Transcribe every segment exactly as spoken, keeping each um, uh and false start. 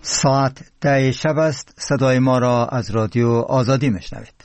ساعت ده شب است. صدای ما را از رادیو آزادی میشنوید.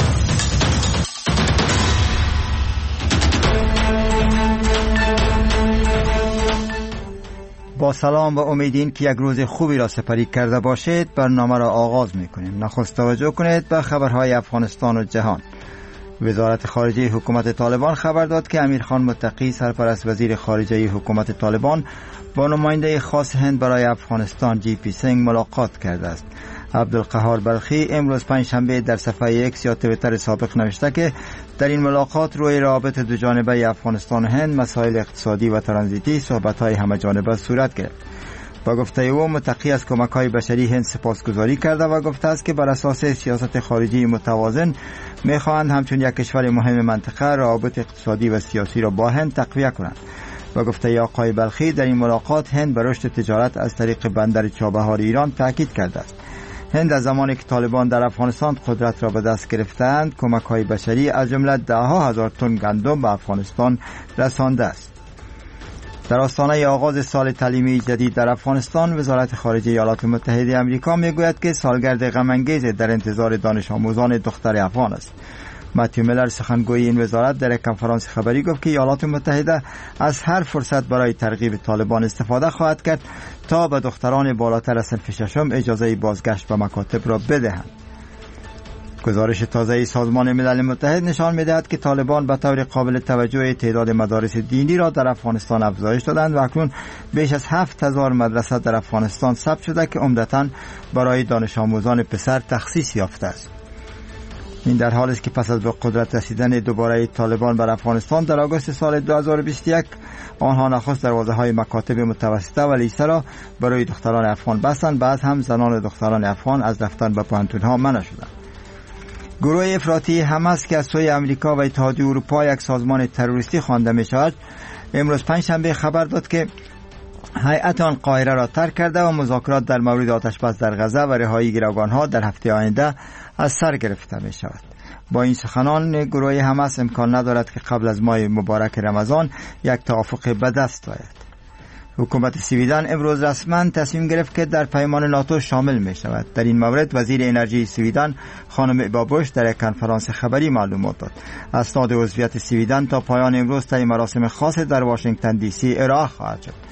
با سلام و امیدین که یک روز خوبی را سپری کرده باشید، برنامه را آغاز میکنیم. نخست توجه کنید به خبرهای افغانستان و جهان. وزارت خارجه حکومت طالبان خبر داد که امیرخان متقی، سرپرست وزیر خارجه حکومت طالبان، با نماینده خاص هند برای افغانستان جی پی سینگ ملاقات کرده است. عبدالقهار بلخی امروز پنجشنبه در صفحه ایکس یا توییتر سابق نوشته که در این ملاقات روی روابط دو جانبه افغانستان و هند، مسائل اقتصادی و ترانزیتی صحبت‌های همه جانبه صورت گرفت. با گفته او، متقی از کمک‌های بشری هند سپاسگزاری کرده و گفته است که بر اساس سیاست خارجی متوازن می‌خواهند همچون یک کشور مهم منطقه روابط اقتصادی و سیاسی را با هند تقویت کنند. و گفته آقای بلخی، در این ملاقات هند بر رشد تجارت از طریق بندر چابهار ایران تاکید کرده است. هند از زمانی که طالبان در افغانستان قدرت را به دست گرفتند، کمک‌های بشری از جمله ده ها هزار تن گندم به افغانستان رسانده است. در آستانه آغاز سال تعلیمی جدید در افغانستان، وزارت خارجه ایالات متحده آمریکا میگوید که سالگرد غم‌انگیز در انتظار دانش آموزان دختر افغان است. متیو میلر، سخنگوی این وزارت، در یک کنفرانس خبری گفت که ایالات متحده از هر فرصت برای ترغیب طالبان استفاده خواهد کرد تا به دختران بالاتر از صنف ششم اجازه بازگشت به مکاتب را بدهند. گزارش تازه سازمان ملل متحد نشان می‌دهد که طالبان به طور قابل توجه تعداد مدارس دینی را در افغانستان افزایش دادند و اکنون بیش از هفت هزار مدرسه در افغانستان ثبت شده که عمدتاً برای دانش آموزان پسر تخصیص یافته است. این در حالی است که پس از به قدرت رسیدن دوباره طالبان بر افغانستان در آگوست سال دو هزار و بیست و یک، آنها نخست دروازه‌های مکاتب متوسطه و لیسه را برای دختران افغان بستند، بعد هم زنان دختران افغان از رفتن به پوهنتون‌ها منع شدند. گروه افراطی حماس که از سوی آمریکا و اتحادیه اروپا یک سازمان تروریستی خوانده می‌شود، امروز پنجشنبه خبر داد که هیئت آن قاهره را ترک کرده و مذاکرات در مورد آتش‌بس در غزه و رهایی گروگان‌ها در هفته آینده از سر گرفته می شود. با این سخنان، گروه حماس امکان ندارد که قبل از ماه مبارک رمضان یک توافق به دست آید. حکومت سویدن امروز رسما تصمیم گرفت که در پیمان ناتو شامل می شود. در این مورد وزیر انرژی سویدن خانم بابوش در یک کنفرانس خبری معلومات داد. اسناد عضویت سویدن تا پایان امروز طی مراسم خاص در واشنگتن دی سی ارائه خواهد شد.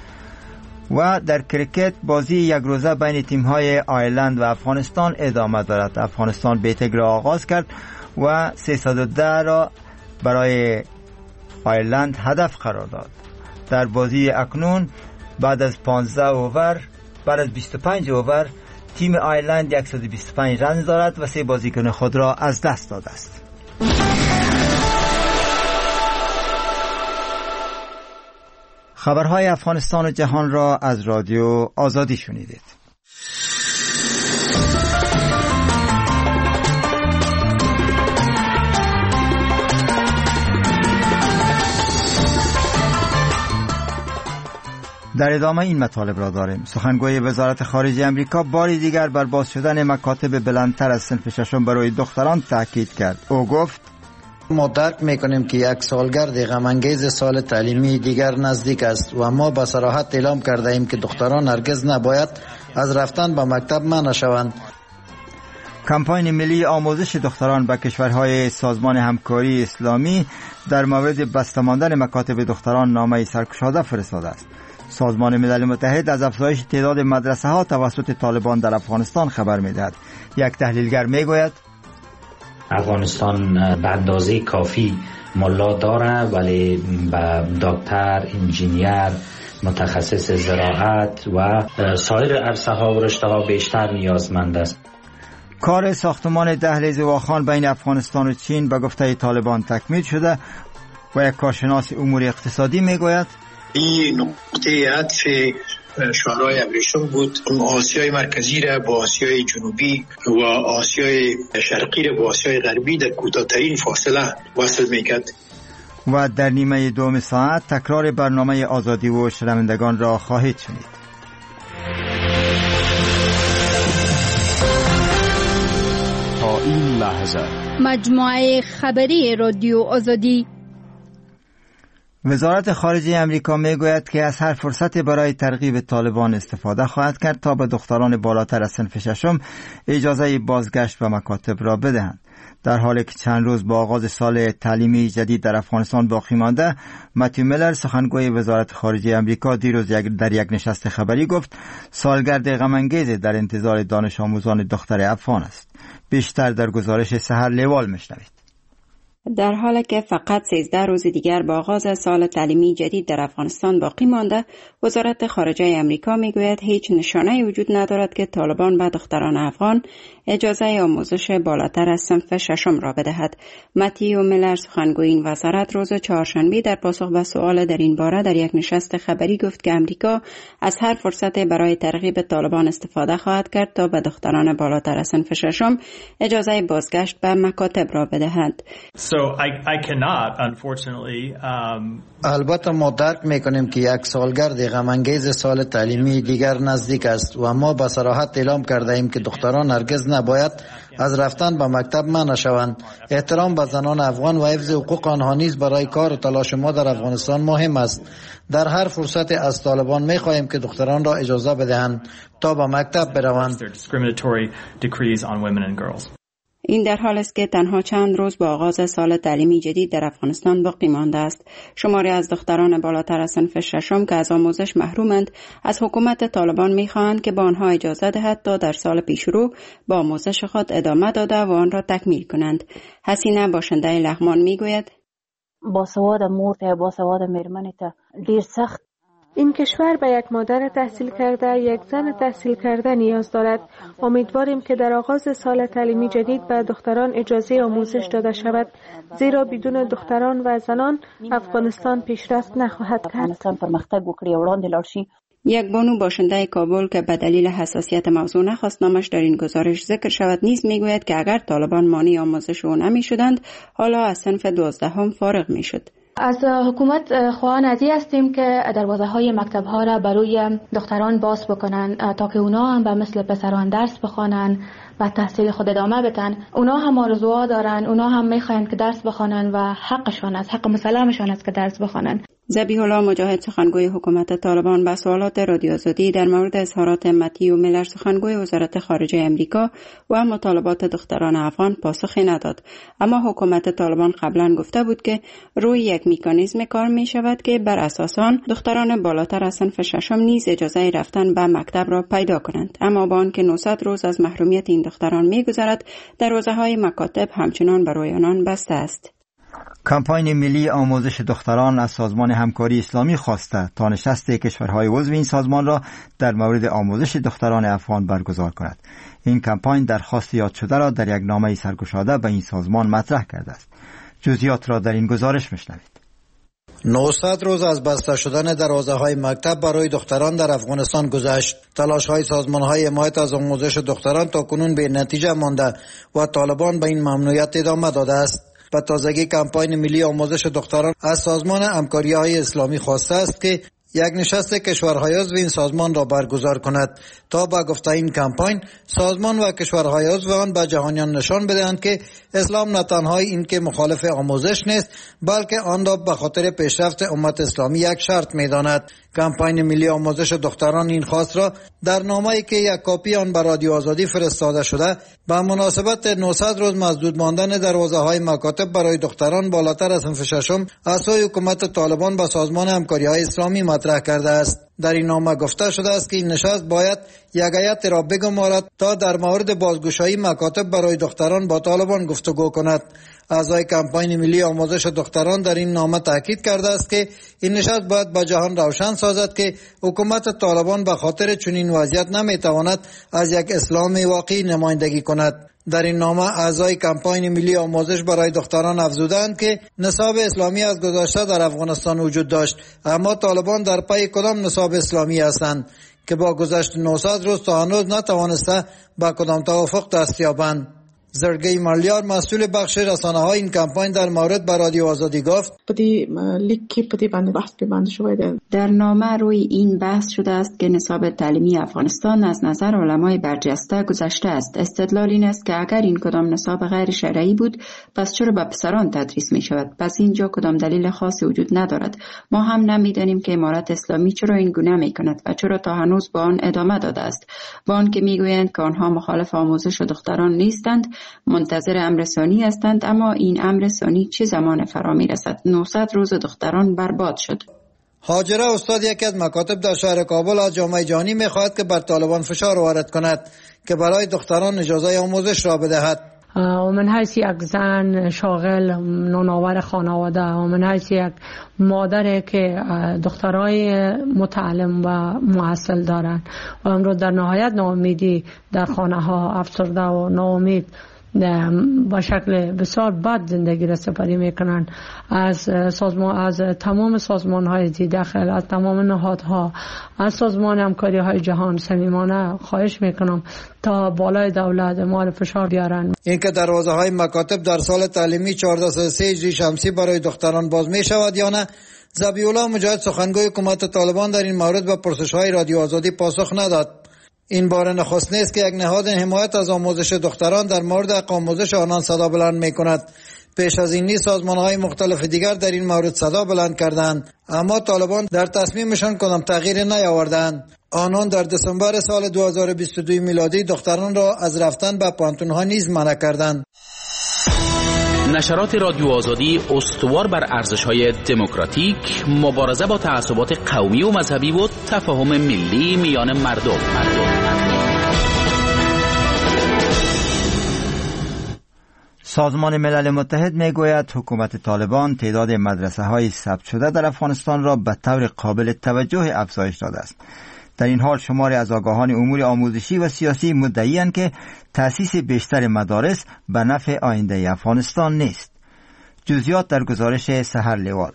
و در کرکت، بازی یک روزه بین تیم‌های آیرلند و افغانستان ادامه دارد. افغانستان بیتگ را آغاز کرد و سیصد و ده را برای آیرلند هدف قرار داد. در بازی اکنون بعد از پانزده اوور، بعد از بیست و پنج اوور، تیم آیرلند صد و بیست و پنج رن دارد و سه بازیکن خود را از دست داده است. خبرهای افغانستان و جهان را از رادیو آزادی شنیدید. در ادامه این مطالب را داریم. سخنگوی وزارت خارجه آمریکا باری دیگر بر باز شدن مکاتب بلندتر از صنف ششم برای دختران تاکید کرد. او گفت: ما درک میکنیم که یک سالگرد غم‌انگیز سال تعلیمی دیگر نزدیک است و ما با صراحت اعلام کرده ایم که دختران هرگز نباید از رفتن به مکتب منع شوند. کمپاین ملی آموزش دختران به کشورهای سازمان همکاری اسلامی در مورد بسته ماندن مکاتب دختران نامه سرگشاده فرستاده است. سازمان ملل متحد از افزایش تعداد مدرسه ها توسط طالبان در افغانستان خبر می‌دهد. یک تحلیلگر میگوید افغانستان به اندازه کافی ملا داره، ولی به دکتر، انجینیر، متخصص زراعت و سایر عرصه ها و رشته ها بیشتر نیازمند است. کار ساختمان دهلیز واخان بین افغانستان و چین به گفته طالبان تکمیل شده و یک کارشناس امور اقتصادی میگوید این نقطه عطف شورای ابریشم بود. آسیای مرکزی را با آسیای جنوبی و آسیای شرقی را با آسیای غربی در کوتاه‌ترین فاصله وصل میکرد. و در نیمه دوم ساعت تکرار برنامه آزادی و شنوندگان را خواهید شنید. تا این لحظه مجموعه خبری رادیو آزادی. وزارت خارجه امریکا میگوید که از هر فرصت برای ترغیب طالبان استفاده خواهد کرد تا به دختران بالاتر از صنف ششم اجازه بازگشت به مکاتب را بدهند. در حالی که چند روز با آغاز سال تعلیمی جدید در افغانستان باقی مانده، متیو میلر سخنگوی وزارت خارجه امریکا دیروز در یک نشست خبری گفت سالگرد غم‌انگیز در انتظار دانش آموزان دختر افغان است. بیشتر در گزارش سحر لیوال میشنوید. در حالی که فقط سیزده روز دیگر با آغاز سال تعلیمی جدید در افغانستان باقی مانده، وزارت خارجه امریکا میگوید هیچ نشانه‌ای وجود ندارد که طالبان به دختران افغان اجازه آموزش بالاتر از صنف ششم را بدهد. متیو میلر سخنگوی این وزارت روز چهارشنبه در پاسخ به سوال در این باره در یک نشست خبری گفت که امریکا از هر فرصت برای ترغیب طالبان استفاده خواهد کرد تا به دختران بالاتر از صنف ششم اجازه بازگشت به مکاتب را بدهد. So I, I cannot, unfortunately. Um... البته ما درک میکنیم که یک سالگرد غم‌انگیز سال تعلیمی دیگر نزدیک است و ما به صراحت اعلام کرده ایم که دختران هرگز نباید از رفتن به مکتب منع شوند. احترام به زنان افغان و حفظ حقوق آنها نیز برای کار و تلاش ما در افغانستان مهم است. در هر فرصت از طالبان میخواهیم که دختران را اجازه بدهند تا به مکتب بروند. این در حال است که تنها چند روز با آغاز سال تعلیمی جدید در افغانستان باقی مانده است. شماری از دختران بالاتر از صنف ششم که از آموزش محرومند از حکومت طالبان می‌خواهند که به آنها اجازه دهد تا در سال پیشرو با آموزش خود ادامه داده و آن را تکمیل کنند. حسینه باشنده لغمان میگوید باسواد مور ته باسواد میرمن ته ډیر سخت. این کشور به یک مادر تحصیل کرده، یک زن تحصیل کرده نیاز دارد. امیدواریم که در آغاز سال تعلیمی جدید به دختران اجازه آموزش داده شود، زیرا بدون دختران و زنان افغانستان پیشرفت نخواهد کرد. افغانستان پرمختګ وکړي وړاندې لاړ شي. یک بانو باشنده کابل که به دلیل حساسیت موضوع نخواست نامش در این گزارش ذکر شود نیز میگوید که اگر طالبان مانع آموزش او نمی شدند حالا از صنف دوازدهم فارغ می شد. از حکومت خواهان ازی هستیم که دروازه های مکتب ها را برای دختران باز بکنن تا که اونا هم به مثل پسران درس بخوانن و تحصیل خود ادامه بدن. اونا هم آرزوها دارن، اونا هم میخواین که درس بخوانن و حقشان است، حق مسلمشان است که درس بخوانن. ذبیح الله مجاهد سخنگوی حکومت طالبان به سوالات رادیو آزادی در مورد اظهارات متیو میلر سخنگوی وزارت خارجه امریکا و مطالبات دختران افغان پاسخی نداد، اما حکومت طالبان قبلا گفته بود که روی یک مکانیزم کار می شود که بر اساس آن دختران بالاتر از صنف ششم نیز اجازه رفتن به مکتب را پیدا کنند، اما با آنکه نهصد روز از محرومیت این دختران می‌گذرد دروازه‌های مکاتب همچنان برای آنان بسته است. کمپاین ملی آموزش دختران از سازمان همکاری اسلامی خواسته تا نشست کشورهای عضو این سازمان را در مورد آموزش دختران افغان برگزار کند. این کمپاین درخواست یاد شده را در یک نامه سرگشاده به این سازمان مطرح کرده است. جزئیات را در این گزارش میشنوید. نهصد روز از بسته شدن دروازه‌های مکتب برای دختران در افغانستان گذشت. تلاش‌های سازمان‌های حمایت از آموزش دختران تا کنون به نتیجه مانده و طالبان به این ممنوعیت ادامه داده است. به تازگی کمپاین ملی آموزش دختران از سازمان همکاری‌های اسلامی خواسته است که یک نشست کشورهای عضو این سازمان را برگزار کند تا با گفته این کمپاین سازمان و کشورهای عضو آن به جهانیان نشان بدهند که اسلام نه تنها این که مخالف آموزش نیست بلکه آن را به خاطر پیشرفت امت اسلامی یک شرط می‌داند. کمپاین ملی آموزش دختران این خواست را در نامه‌ای که یک کاپی آن به رادیو آزادی فرستاده شده به مناسبت نهصد روز مسدود ماندن دروازه‌های مکاتب برای دختران بالاتر از صنف ششم از سوی حکومت طالبان به سازمان همکاری‌های اسلامی مطرح کرده است. در این نامه گفته شده است که این نشست باید یک هیئت را بگمارد تا در مورد بازگشایی مکاتب برای دختران با طالبان گفتگو کند. اعضای کمپاین ملی آموزش دختران در این نامه تاکید کرده است که این نشست باید به جهان روشن سازد که حکومت طالبان به خاطر چنین وضعیت نمیتواند از یک اسلام واقعی نمایندگی کند. در این نامه اعضای کمپاین ملی آموزش برای دختران افزودند که نصاب اسلامی از گذشته در افغانستان وجود داشت، اما طالبان در پی کدام نصاب اسلامی هستند که با گذشت نهصد روز تا هنوز نتوانسته با کدام توافق دست یابند. زرگی مالیار مسئول بخش رسانه های این کمپاین در مورد به رادیو آزادی گفت پدی لیکی پدی بند بحث که بند شده. در نامه روی این بحث شده است که نصاب تعلیمی افغانستان از نظر علمای برجسته گذشته است. استدلال این است که اگر این کدام نصاب غیر شرعی بود پس چرا به پسران تدریس می شود؟ پس اینجا کدام دلیل خاصی وجود ندارد. ما هم نمیدانیم که امارت اسلامی چرا این گونه می کند و چرا تا هنوز با آن ادامه داده است. با آن که میگویند که آنها مخالف آموزش دختران نیستند، منتظر امر ثانی هستند، اما این امر ثانی چه زمان فرا میرسد؟ نهصد روز دختران برباد شد. هاجره استاد یکی از مکاتب در شهر کابل از جامعه جهانی میخواهد که بر طالبان فشار وارد کند که برای دختران اجازه آموزش را بدهد. و من حیث یک زن شاغل نانآور خانواده و من حیث یک مادر که دخترای متعلم و محصل دارند و امروز در نهایت ناامیدی در خانه ها افسرده و ناامید با شکل بسیار بد زندگی را سپری میکنن، از سازمان از تمام سازمان های داخل، از تمام نهادها، از سازمان همکاری های جهان صمیمانه خواهش میکنم تا بالای دولت ما را فشار بیارن. اینکه دروازه های مکاتب در سال تعلیمی چهارصد و سه هجری شمسی برای دختران باز می شود یا نه؟ ذبیح الله مجاهد سخنگوی حکومت طالبان در این مورد به پرسش های رادیو آزادی پاسخ نداد. این بار نخست نیست که یک نهاد حمایت از آموزش دختران در مورد حق آموزش آنان صدا بلند می کند. پیش از این نیز سازمان‌های مختلف دیگر در این مورد صدا بلند کردند، اما طالبان در تصمیمشان کدام تغییری نیاوردند. آنان در دسامبر سال دو هزار و بیست و دو میلادی دختران را از رفتن به پانتون‌ها نیز منع کردند. نشرات رادیو آزادی استوار بر ارزش‌های دموکراتیک، مبارزه با تعصبات قومی و مذهبی و تفاهم ملی میان مردم. مردم. سازمان ملل متحد میگوید حکومت طالبان تعداد مدرسه های ثبت شده در افغانستان را به طور قابل توجه افزایش داده است. در این حال شماری از آگاهان امور آموزشی و سیاسی مدعی‌اند که تأسیس بیشتر مدارس به نفع آینده افغانستان نیست. جزئیات در گزارش سحر لیوال.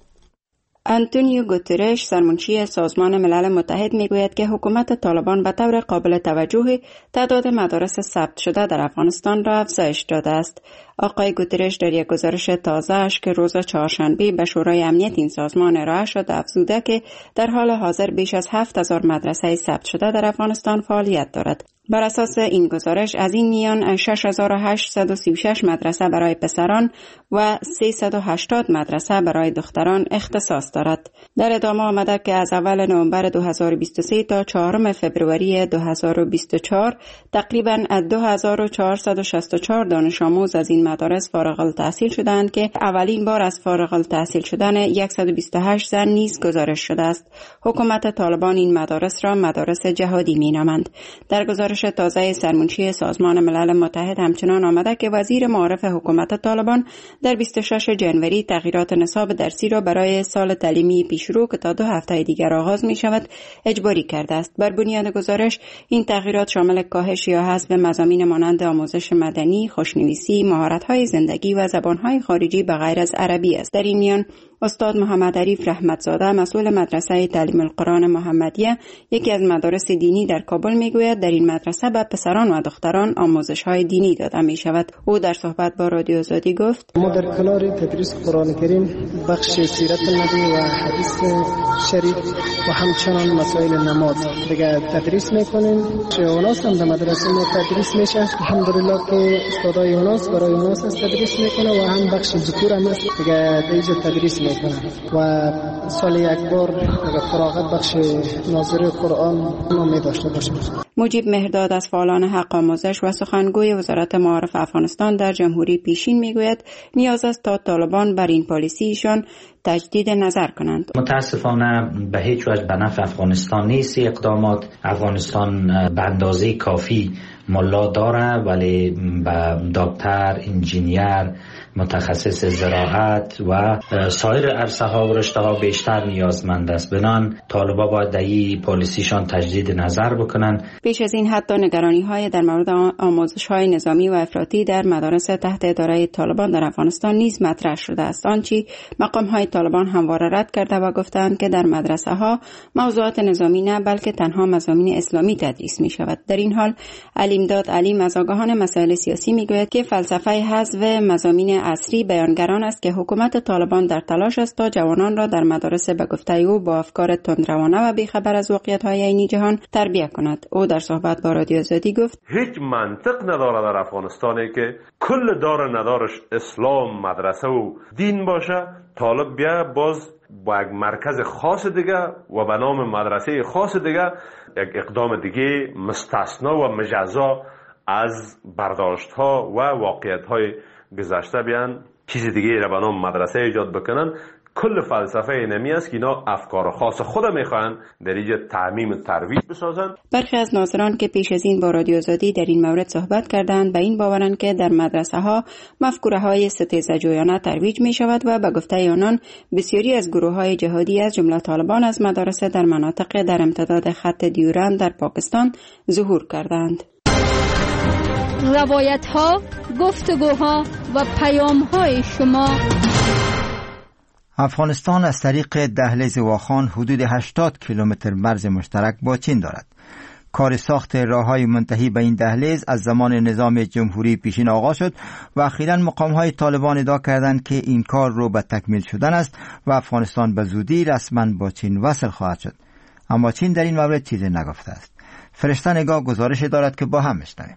آنتونیو گوترش سرمنشی سازمان ملل متحد میگوید که حکومت طالبان به طور قابل توجه تعداد مدارس ثبت شده در افغانستان را افزایش داده است. آقای گوترش در یک گزارش تازه‌اش که روز چهارشنبه به شورای امنیت این سازمان ارائه شد افزوده که در حال حاضر بیش از هفت هزار مدرسه ثبت شده در افغانستان فعالیت دارد. بر اساس این گزارش از این میان شش هزار و هشتصد و سی و شش مدرسه برای پسران و سیصد و هشتاد مدرسه برای دختران اختصاص دارد. در ادامه آمده که از اول نوامبر دو هزار و بیست و سه تا چهارم فوریه دو هزار و بیست و چهار تقریباً دو هزار و چهارصد و شصت و چهار دانش آموز از این مدارس فارغ التحصیل شدند که اولین بار از فارغ التحصیل شدن صد و بیست و هشت زن نیز گزارش شده است. حکومت طالبان این مدارس را مدارس جهادی مینامند. در گزارش تازه سرمنشی سازمان ملل متحد همچنان آمده که وزیر معارف حکومت طالبان در بیست و شش ژانویه تغییرات نصاب درسی را برای سال تعلیمی پیشرو که تا دو هفته دیگر آغاز می شود اجباری کرده است. بر بنیاد گزارش این تغییرات شامل کاهش یا حذف مضامین مانند آموزش مدنی، خوشنویسی، مهارت‌های زندگی و زبان‌های خارجی به غیر از عربی است. در این میان استاد محمد عریف رحمتزاده مسئول مدرسه تعلیم القرآن محمدیه یکی از مدارس دینی در کابل میگوید در این مدرسه به پسران و دختران آموزش‌های دینی داده می شود. او در صحبت با رادیو آزادی گفت ما در کنار تدریس قرآن کریم بخش سیرت النبی و حدیث شریف و همچنان مسائل نماز دیگه تدریس میکنیم. اوناس هم در مدرسه ما تدریس میشه. الحمدلله که استادای اوناس برای اوناس تدریس میکنه و هم بخش ذکور هم است دیگه دیجا تدریس میکنه و سال یک بار فراغت بخش ناظر قرآن ما می داشته باشیم. مجیب مهرداد از فعالان حق آموزش و سخنگوی وزارت معارف افغانستان در جمهوری پیشین میگوید نیاز است تا طالبان بر این پالیسیشان تجدید نظر کنند. متاسفانه به هیچ وجه به نفع افغانستان نیست. اقدامات افغانستان به اندازه کافی ملا داره ولی به دکتر، انجینیر، متخصص زراعت و سایر عرصه ها و رشته ها بیشتر نیازمند است. بنان طالبا باید در این پالیسیشان تجدید نظر بکنن. پیش از این حتی نگرانی های در مورد آموزش های نظامی و افراطی در مدارس تحت اداره طالبان در افغانستان نیز مطرح شده است. آنچه مقام های طالبان همواره رد کرده و گفتند که در مدرسه ها موضوعات نظامی نه بلکه تنها مضامین اسلامی تدریس می شود. در این حال علیمداد علیم از آگاهان مسائل سیاسی می گوید که فلسفه حذف مضامین عصری بیانگران است که حکومت طالبان در تلاش است تا جوانان را در مدارس به گفته او با افکار تندروانه و بیخبر از واقعیت های عینی جهان تربیت کند. او در صحبت با رادیو آزادی گفت هیچ منطق نداره در افغانستانی که کل دار ندارش اسلام مدرسه و دین باشه، طالب بیا باز با یک مرکز خاص دیگه و به نام مدرسه خاص دیگه یک اقدام دیگه مستثنا و مجزا از برداشت ها و واقعیت های گذشته بیان چیز دیگه را به نام مدرسه ایجاد بکنن. کل فلسفه اینمی است که اینا افکار خاص خود میخوان در اینجا تعمیم ترویج بسازن. برخی از ناظران که پیش از این با رادیو آزادی در این مورد صحبت کردند به این باورند که در مدرسه ها مفکوره های ستیزجویانه ترویج می شود و به گفته آنان بسیاری از گروه های جهادی از جمله طالبان از مدارس در مناطق در امتداد خط دیورند در پاکستان ظهور کردند. روایت ها، گفتگوها و پیام های شما. افغانستان از طریق دهلیز واخان حدود هشتاد کیلومتر مرز مشترک با چین دارد. کار ساخت راههای منتهی به این دهلیز از زمان نظام جمهوری پیشین آغاز شد و اخیراً مقامهای طالبان ادعا کردند که این کار رو به تکمیل شدن است و افغانستان به زودی رسما با چین وصل خواهد شد. اما چین در این مورد چیزی نگفته است. فرشته نگاه گزارش دارد که با هم میشنویم.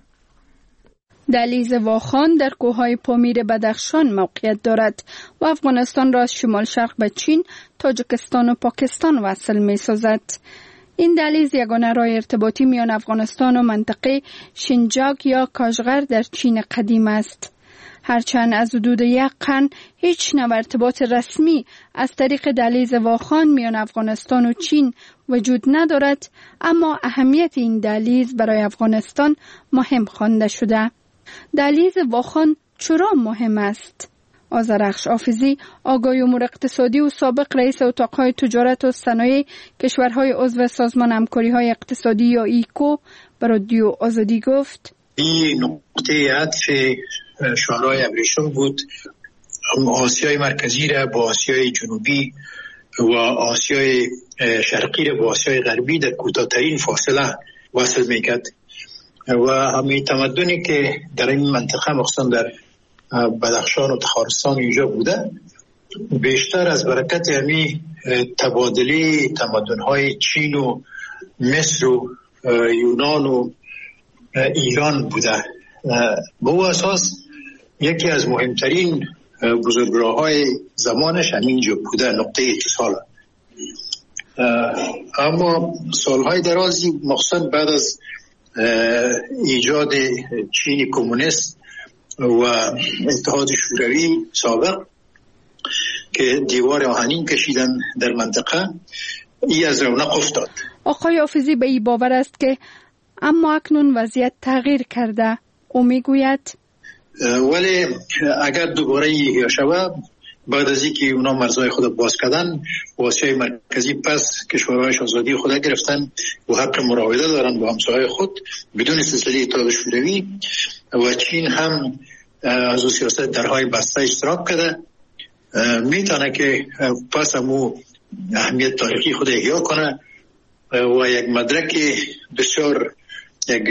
دهلیز واخان در کوههای پامیر بدخشان موقعیت دارد و افغانستان را از شمال شرق به چین، تاجیکستان و پاکستان وصل می سازد. این دهلیز یگانه راه ارتباطی میان افغانستان و منطقه شینجاک یا کاشغر در چین قدیم است. هرچند از حدود یک قرن هیچ نوع ارتباط رسمی از طریق دهلیز واخان میان افغانستان و چین وجود ندارد، اما اهمیت این دهلیز برای افغانستان مهم خوانده شده. دهلیز واخان چرا مهم است؟ آذرخش حافظی، آگاهی امور اقتصادی و سابق رئیس اتاقهای تجارت و صنایع کشورهای عضو سازمان همکاری‌های اقتصادی یا ایکو به رادیو آزادی گفت: این نقطه عطف شورای ابریشم بود. آسیای مرکزی را با آسیای جنوبی و آسیای شرقی را با آسیای غربی در کوتاه‌ترین فاصله وصل میکرد و همین تمدنی که در این منطقه مخصوصا در بدخشان و تخارستان اینجا بوده، بیشتر از برکت همین تبادله تمدن‌های چین و مصر و یونان و ایران بوده. به او اساس یکی از مهمترین بزرگراه‌های زمانش همینجا بوده، نقطه اتصال. اما سالهای درازی مخصوصا بعد از ایجاد چین کمونیست و اتحاد شوروی سابق که دیوار آهنین کشیدن در منطقه، ای از رونق افتاد. آقای حافظی به این باور است که اما اکنون وضعیت تغییر کرده. او میگوید ولی اگر دوباره احیا شود، بعد از اینکه اونا مرزهای خود باز کردن و آسیای مرکزی پس کشورهایش آزادی خود گرفتن و حق مراوده دارن با همسایه خود بدون سلسله اتحاد شوروی و چین هم از اون سیاست درهای بسته اشتراک کرده، میتونه که پس همو اهمیت تاریخی خود احیا کنه و یک مدرک بسیار یک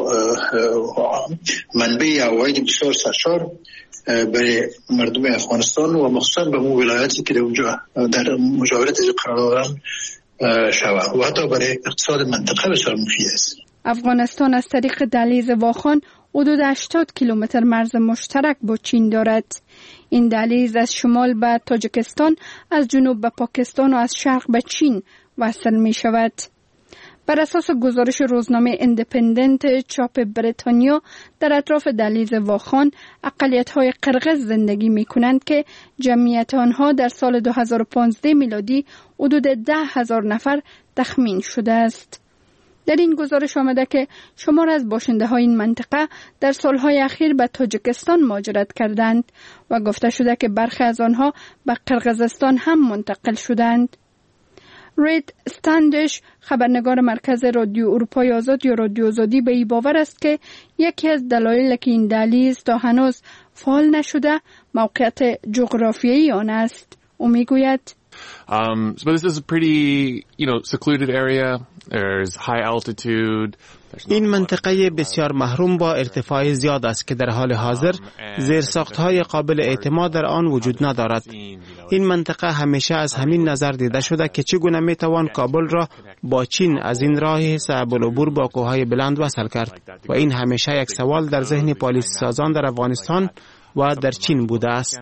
منبع عواید بسیار سرشار برای مردم افغانستان و مخصوصا به مو ولایتی که در اونجا در مجاورت قرار دارن شود و حتی برای اقتصاد منطقه بسیار مفید است. افغانستان از طریق دهلیز واخان حدود هشتاد کیلومتر مرز مشترک با چین دارد. این دهلیز از شمال به تاجیکستان، از جنوب به پاکستان و از شرق به چین وصل می شود. بر اساس گزارش روزنامه ایندیپندنت چاپ بریتانیا، در اطراف دهلیز واخان اقلیت‌های قرغز زندگی می‌کنند که جمعیت آنها در سال دو هزار و پانزده میلادی حدود ده هزار نفر تخمین شده است. در این گزارش آمده که شمار از باشنده‌های این منطقه در سالهای اخیر به تاجیکستان مهاجرت کردند و گفته شده که برخی از آنها به قرغزستان هم منتقل شدند. رید استندش، خبرنگار مرکز رادیو اروپای آزاد یا رادیو آزادی، به این باور است که یکی از دلایل که این دهلیز تا هنوز فعال نشده موقعیت جغرافیایی آن است. او میگوید Um, so this is a pretty, you know, secluded area. There's high altitude. این منطقه بسیار محروم با ارتفاع زیاد است که در حال حاضر زیرساخت‌های قابل اعتماد در آن وجود ندارد. این منطقه همیشه از همین نظر دیده شده که چگونه میتوان کابل را با چین از این راه صعب العبور با کوههای بلند وصل کرد و این همیشه یک سوال در ذهن پالیسی سازان در افغانستان و در چین بوده است.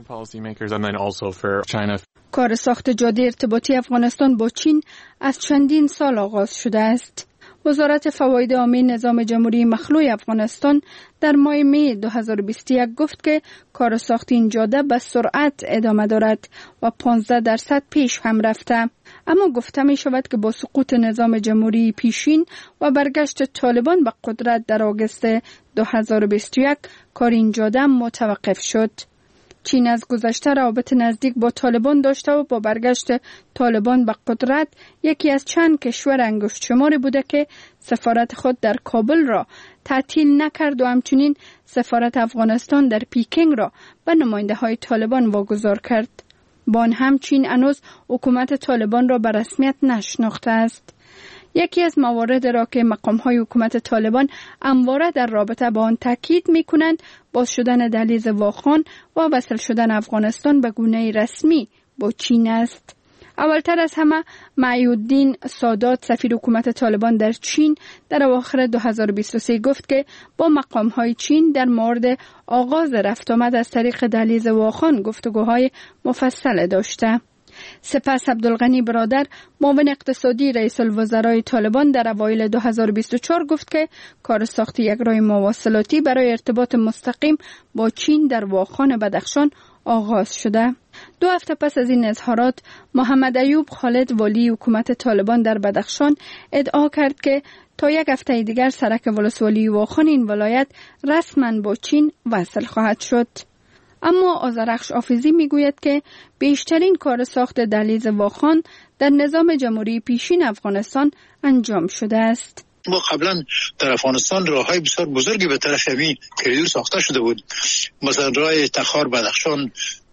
کار ساخت جاده ارتباطی افغانستان با چین از چندین سال آغاز شده است. وزارت فواید عامه نظام جمهوری مخلوع افغانستان در ماه می دو هزار و بیست و یک گفت که کار ساخت این جاده به سرعت ادامه دارد و پانزده درصد پیش هم رفته. اما گفته می شود که با سقوط نظام جمهوری پیشین و برگشت طالبان به قدرت در آگوست دو هزار و بیست و یک کار این جاده متوقف شد. چین از گذشته روابط نزدیک با طالبان داشته و با برگشت طالبان به قدرت یکی از چند کشور انگشت شماری بوده که سفارت خود در کابل را تعطیل نکرد و همچنین سفارت افغانستان در پیکینگ را به نماینده های طالبان واگذار کرد. با آن هم چین هنوز حکومت طالبان را به رسمیت نشناخته است. یکی از موارد را که مقام‌های حکومت طالبان همواره در رابطه با آن تاکید می‌کنند باز شدن دهلیز واخان و وصل شدن افغانستان به گونه رسمی با چین است. اولتر از همه معیوددین سادات سفیر حکومت طالبان در چین در اواخر دو هزار و بیست و سه گفت که با مقام‌های چین در مورد آغاز رفت آمد از طریق دهلیز واخان گفتگوهای مفصل داشته. سپس عبدالغنی برادر معاون اقتصادی رئیس الوزرای طالبان در اوایل دو هزار و بیست و چهار گفت که کار ساخت یک راه مواصلاتی برای ارتباط مستقیم با چین در واخان بدخشان آغاز شده. دو هفته پس از این اظهارات محمد ایوب خالد والی حکومت طالبان در بدخشان ادعا کرد که تا یک هفته دیگر سرک ولسوالی واخان این ولایت رسما با چین وصل خواهد شد. اما آذرخش حافظی میگوید که بیشترین کار ساخت دهلیز واخان در نظام جمهوری پیشین افغانستان انجام شده است. ما قبلا در افغانستان راههای بسیار بزرگی به طرف همین کریدور ساخته شده بود. مثلا راه تخار بدخشان،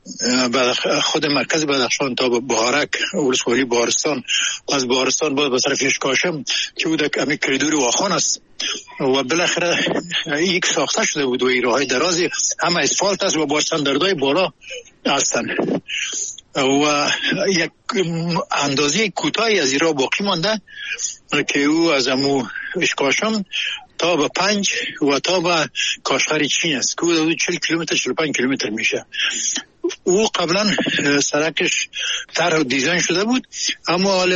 خود مرکز بدخشان تا بهارک ولسوالی بهارستان، از بهارستان باز به طرف اشکاشم که بود همین کریدور واخان است و بالاخره یک ساخته شده بود و این راههای درازی همه اسفالت است و با استانداردهای بالا هستند و یک اندازه کوتاهی از این راه باقی مانده که او از امو اشکاشم تا به پنج و تا به کاشغر چین است که او چهل کیلومتر چهل و پنج کیلومتر میشه. او قبلا سرکش طرح و دیزاین شده بود اما حال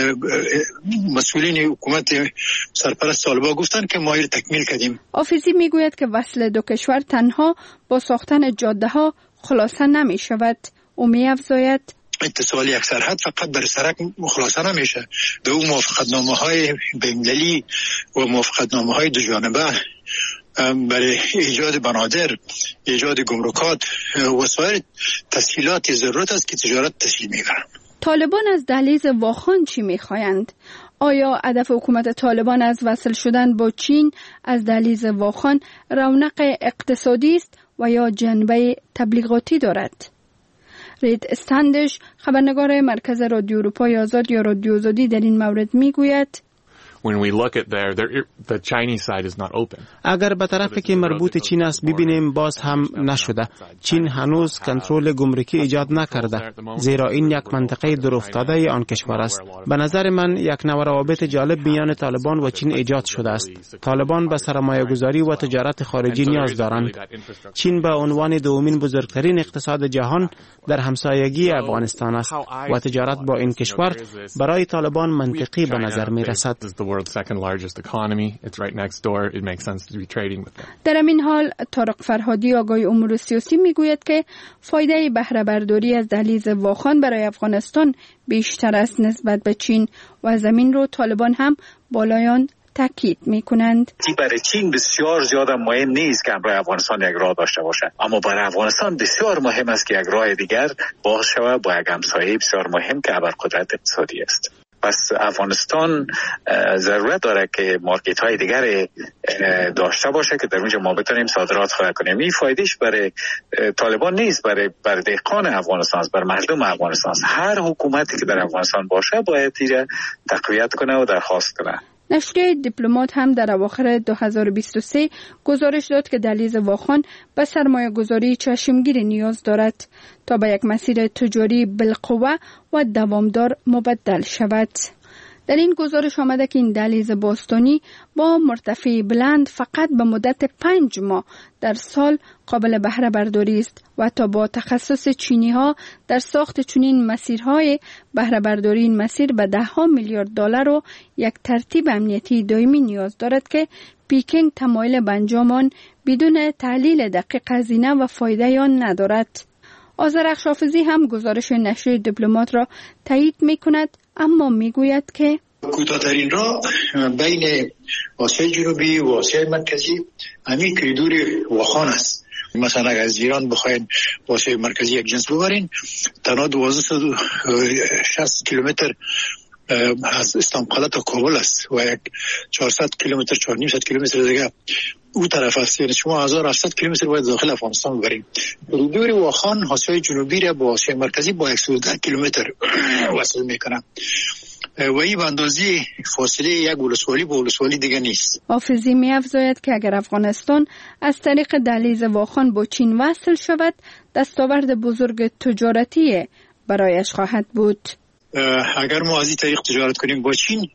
مسئولین حکومت سرپرست طالبان گفتن که ما این تکمیل کردیم. حافظی میگوید که وصل دو کشور تنها با ساختن جاده ها خلاصه نمی شود. او می افزاید اتصال یک سرحد فقط بر سرک خلاصه نمیشه. به اون موافقتنامه های بین‌المللی و موافقتنامه های دو جانبه برای ایجاد بنادر، ایجاد گمرکات و سایر تسهیلات ضرورت است که تجارت تسهیل می‌کنند. طالبان از دهلیز واخان چی می‌خواهند؟ آیا هدف حکومت طالبان از وصل شدن با چین از دهلیز واخان رونق اقتصادی است و یا جنبه تبلیغاتی دارد؟ رید استندش خبرنگار مرکز رادیو اروپای آزاد یا رادیو آزادی در این مورد میگوید When we look at there, the Chinese side is not open. اگر به طرفی که مربوط چین است ببینیم باز هم نشده. چین هنوز کنترل گمرکی ایجاد نکرده زیرا این یک منطقه دورافتاده آن کشور است. به نظر من یک نوع روابط جالب میان طالبان و چین ایجاد شده است. طالبان به سرمایه‌گذاری و تجارت خارجی نیاز دارند. چین به عنوان دومین بزرگترین اقتصاد جهان در همسایگی افغانستان است و تجارت با این کشور برای طالبان منطقی به نظر می رسد. world's second largest economy. It's right next door. It makes sense to be trading with them. در این حال طارق فرهادی آگاه امور سیاسی میگوید که فایده بهره برداری از دهلیز واخان برای افغانستان بیشتر است نسبت به چین و زمین رو طالبان هم بالایان تاکید میکنند. برای چین بسیار زیاد مهم نیست که برای افغانستان یک راه داشته باشه، اما برای افغانستان بسیار مهم است که یک راه دیگر باز شود با یک همسایه بسیار مهم که ابرقدرت اقتصادی است. پس افغانستان ضرورت داره که مارکت های دیگر داشته باشه که در اونجا ما بتونیم صادرات خلق کنیم. این فایدهش برای طالبان نیست، برای بر دهقان افغانستان است، بر مردم افغانستان است. هر حکومتی که در افغانستان باشه باید ایجا تقویت کنه و درخواست کنه. نشریه دیپلمات هم در اواخر دو هزار و بیست و سه گزارش داد که دهلیز واخان به سرمایه گذاری چشمگیر نیاز دارد تا به یک مسیر تجاری بالقوه و دوامدار مبدل شود. در این گزارش آمده که این دهلیز باستانی با مرتفع بلند فقط به مدت پنج ماه در سال قابل بهره برداری است و تا با تخصص چینی ها در ساخت چنین مسیرهای بهره برداری این مسیر به ده ها میلیارد دلار و یک ترتیب امنیتی دائمی نیاز دارد که پیکینگ تمایل به انجام آن بدون تحلیل دقیق هزینه و فایده آن ندارد. آذرخش حافظی هم گزارش نشریه دیپلمات را تایید می کند، اما می گوید که کوتاه‌ترین راه بین آسیای جنوبی و آسیای مرکزی همین کریدور واخان است. مثلا اگر از ایران بخواین با آسیای مرکزی یک جنس ببرین، تنها دوازده و شصت کیلومتر از استانبول تا کابل است و یک چهارصد کیلومتر چهار و نیم کیلومتر دیگه او طرف است. یعنی شما هزار و هفتصد کیلومتر باید داخل افغانستان ببرید. کریدور واخان آسیای جنوبی را با آسیای مرکزی با صد و ده کیلومتر وصل میکنه و این به اندازه فاصله یک ولسوالی با ولسوالی دیگه نیست. حافظی می افزاید که اگر افغانستان از طریق دهلیز واخان با چین وصل شود، دستاورد بزرگ تجارتی برایش خواهد بود. اگر ما از این طریق تجارت کنیم با چین،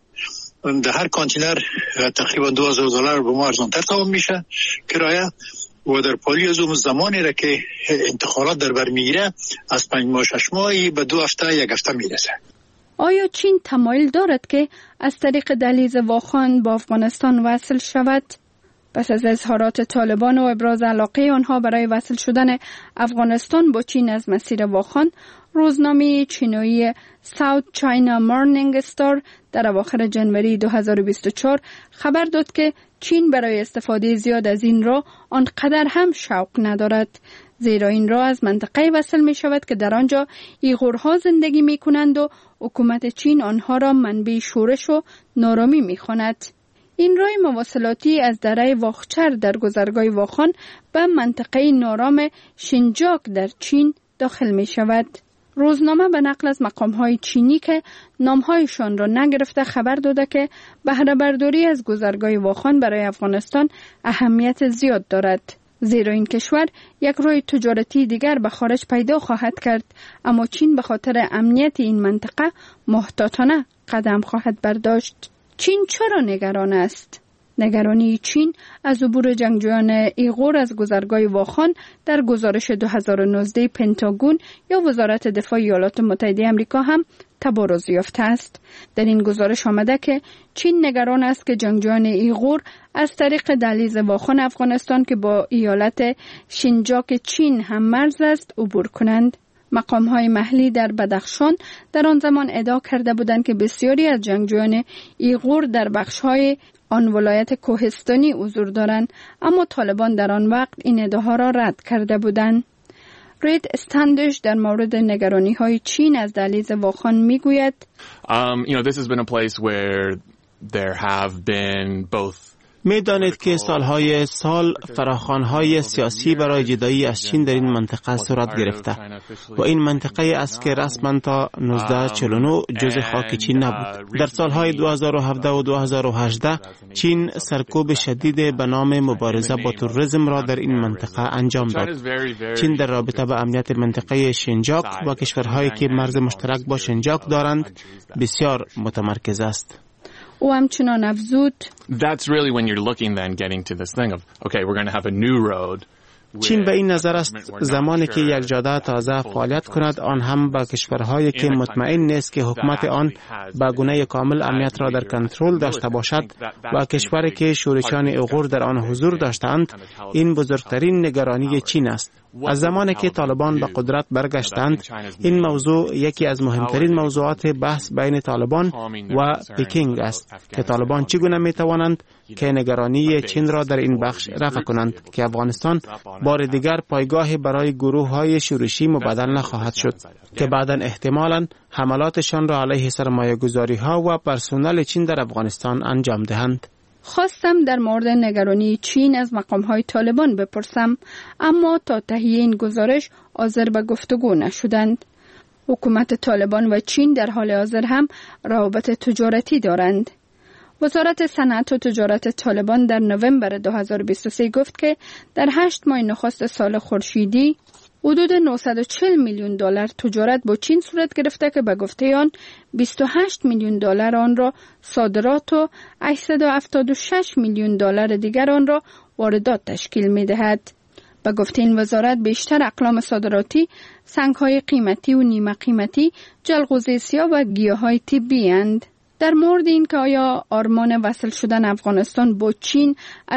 در هر کانتینر تقریبا دو هزار دلار به ما ارزانتر تمام میشه کرایه و در پالی از اون زمانی را که انتقالات در بر میگیره از پنج ماه شش ماهی به دو هفته یک هفته میرسه. آیا چین تمایل دارد که از طریق دهلیز واخان با افغانستان وصل شود؟ پس از اظهارات طالبان و ابراز علاقه آنها برای وصل شدن افغانستان با چین از مسیر واخان، روزنامه چینی ساوت چاینا مورنینگ استار در اواخر جنوری دو هزار و بیست و چهار خبر داد که چین برای استفاده زیاد از این راه آنقدر هم شوق ندارد، زیرا این راه از منطقه وصل می شود که در آنجا ایغورها زندگی می کنند و حکومت چین آنها را منبع شورش و نارامی می خواند. این راه مواصلاتی از دره واخچر در گذرگاه واخان به منطقه نارام شینجاک در چین داخل می شود. روزنامه به نقل از مقام‌های چینی که نام‌هایشان را نگرفته خبر داده که بهره برداری از گذرگاه واخان برای افغانستان اهمیت زیاد دارد، زیرا این کشور یک راه تجارتی دیگر به خارج پیدا خواهد کرد، اما چین به خاطر امنیت این منطقه محتاطانه قدم خواهد برداشت. چین چرا نگران است؟ نگرانی چین از عبور جنگجویان ایغور از گذرگاه واخان در گزارش دو هزار و نوزده پنتاگون یا وزارت دفاع ایالات متحده آمریکا هم تبارز یافته است. در این گزارش آمده که چین نگران است که جنگجویان ایغور از طریق دهلیز واخان افغانستان که با ایالت شینجاک چین هم مرز است عبور کنند. مقام‌های محلی در بدخشان در آن زمان ادعا کرده بودند که بسیاری از جنگجویان ایغور در بخش‌های آن ولایت کوهستانی حضور دارند، اما طالبان در آن وقت این ادعاها را رد کرده بودند. رید استندش در مورد نگرانی‌های چین از دهلیز واخان می‌گوید um, you know, this has been a place where there have been both می دانید که سالهای سال فراخوان‌های سیاسی برای جدایی از چین در این منطقه صورت گرفته و این منطقه است که رسما تا نوزده چهل و نه جزء خاک چین نبود. در سالهای دو هزار و هفده و دو هزار و هجده چین سرکوب شدید به نام مبارزه با تروریسم را در این منطقه انجام داد. چین در رابطه با امنیت منطقه شینجاک و کشورهایی که مرز مشترک با شینجاک دارند بسیار متمرکز است. او همچنان افزود That's really when you're looking then getting to this thing of okay we're going to have a new road. چین به این نظر است زمانی که یک جاده تازه فعالیت کند، آن هم با کشورهایی که مطمئن نیست که حکومت آن با گونه کامل امنیت را در کنترل داشته باشد و کشوری که شورشیان ایغور در آن حضور داشتند، این بزرگترین نگرانی چین است. از زمانی که طالبان به قدرت برگشتند، این موضوع یکی از مهمترین موضوعات بحث بین طالبان و پکینگ است که طالبان چگونه می توانند که نگرانی چین را در این بخش رفع کنند که افغانستان بار دیگر پایگاه برای گروه های شورشی مبادل نخواهد شد که بعداً احتمالاً حملاتشان را علیه سرمایه گذاری ها و پرسنل چین در افغانستان انجام دهند. خواستم در مورد نگرانی چین از مقام‌های طالبان بپرسم، اما تا تهیه این گزارش حاضر به گفتگو نشدند. حکومت طالبان و چین در حال حاضر هم روابط تجارتی دارند. وزارت صنعت و تجارت طالبان در نوامبر دو هزار و بیست و سه گفت که در هشت ماه نخست سال خورشیدی حدود نهصد و چهل میلیون دلار تجارت با چین صورت گرفته که به گفته آن بیست و هشت میلیون دلار آن را صادرات و هشتصد و هفتاد و شش میلیون دلار دیگر آن را واردات تشکیل می دهد. به گفته این وزارت بیشتر اقلام صادراتی سنگ‌های قیمتی و نیمه قیمتی، جلغوزه سیاه و گیاهای طبی اند. در مورد این که آیا آرمان وصل شدن افغانستان با چین